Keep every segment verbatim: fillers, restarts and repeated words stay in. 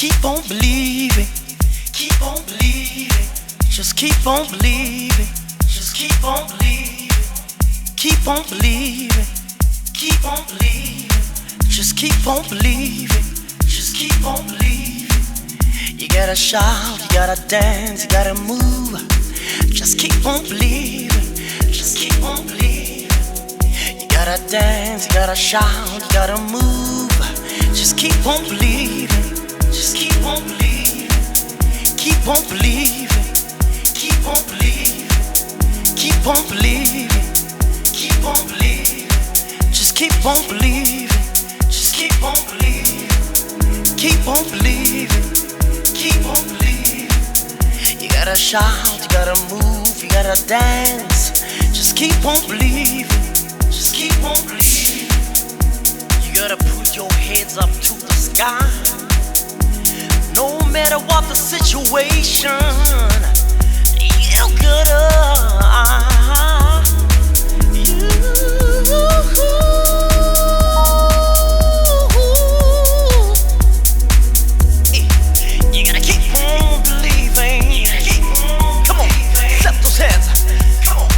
Keep on believing, keep on believing, just keep on believing, just keep on believing, keep on believing, keep on believing, just keep on believing, just keep on believing. You gotta shout, you gotta dance, you gotta move. Just keep on believing, just keep on believing. You gotta dance, you gotta shout, you gotta move. Just keep on believing, just keep on believing, keep on believing, keep on believing, keep on believing, keep on believing. Just keep on believing, just keep on believing, keep on believing, keep on believing. You gotta shout, you gotta move, you gotta dance. Just keep on believing, just keep on believing. You gotta put your hands up to the sky. No matter what the situation, you gotta you, you gotta keep on believing. Come on, clap those hands. Come on.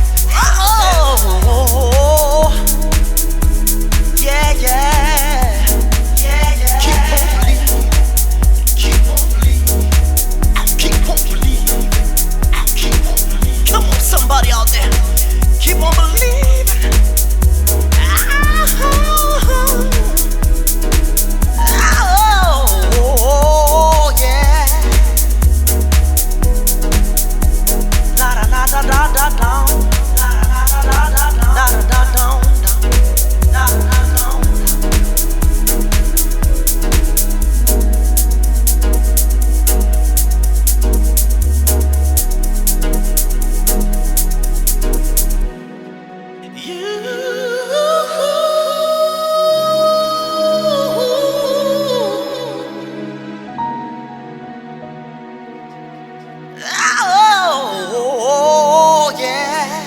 Oh, yeah, yeah. Yeah, yeah. Keep on believing. Keep on believing. Keep on believing. Keep on believing. Come on, somebody out there. Keep on believing. Oh, yeah. La da da da da da da. La da da da da da da da. La da da da. Oh, yeah.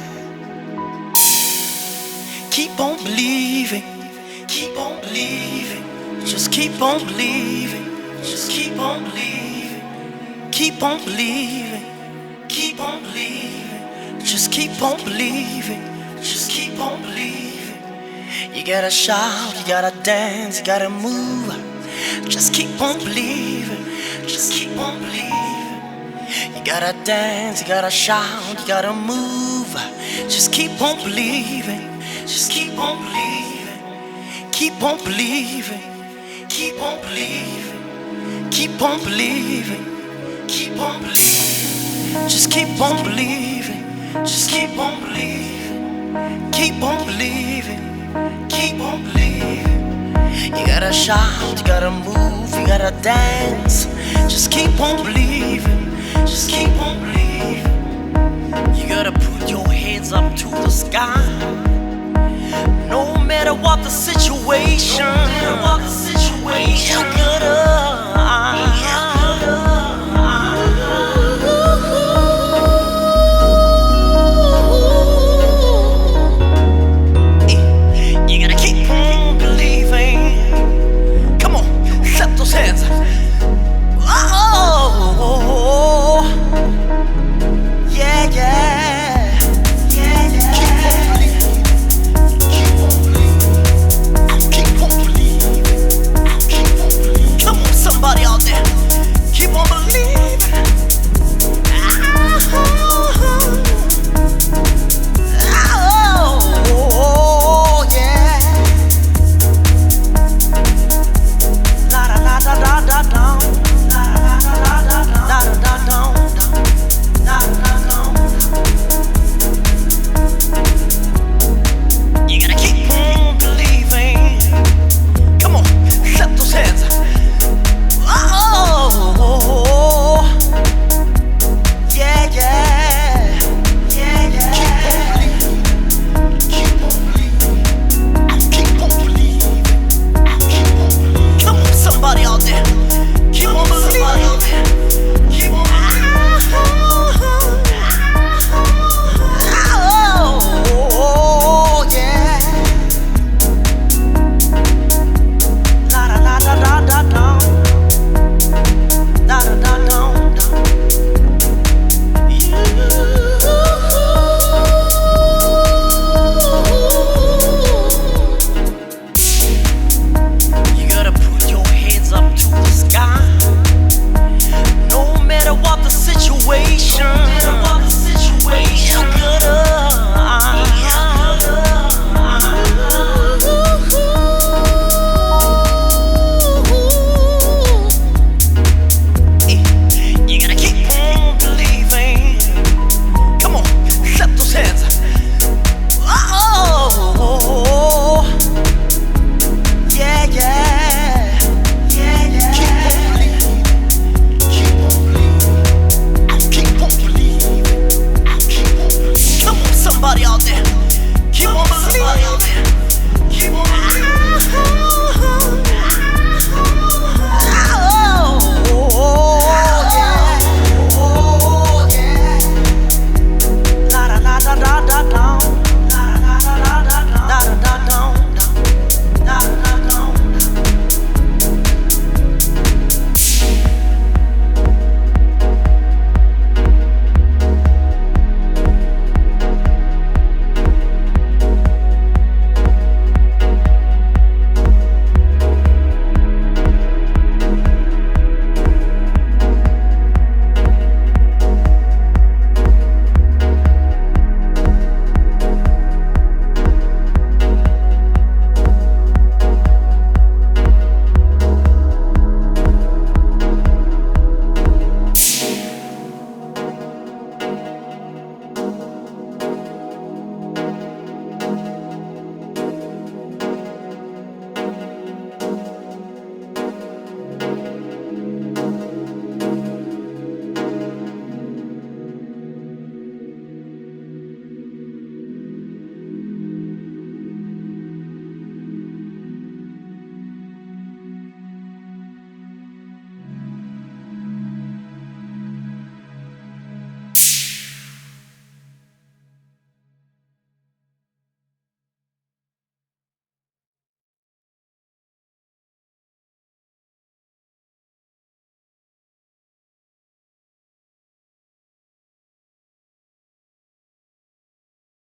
Keep on believing, keep on believing, just keep on believing, just keep on believing, keep on believing, keep on believing, just keep on believing, just keep on believing. You gotta shout, you gotta dance, you gotta move. Just keep on believing, just keep on believing. You gotta dance, you gotta shout, you gotta move. Just keep on believing, just keep on believing, keep on believing, keep on believing, keep on believing, keep on believing. Just keep on believing, just keep on believing, keep on believing, keep on believing. You gotta shout, you gotta move, you gotta dance. Just keep on believing, just keep on believing. You gotta put your hands up to the sky. No matter what the situation, no matter what the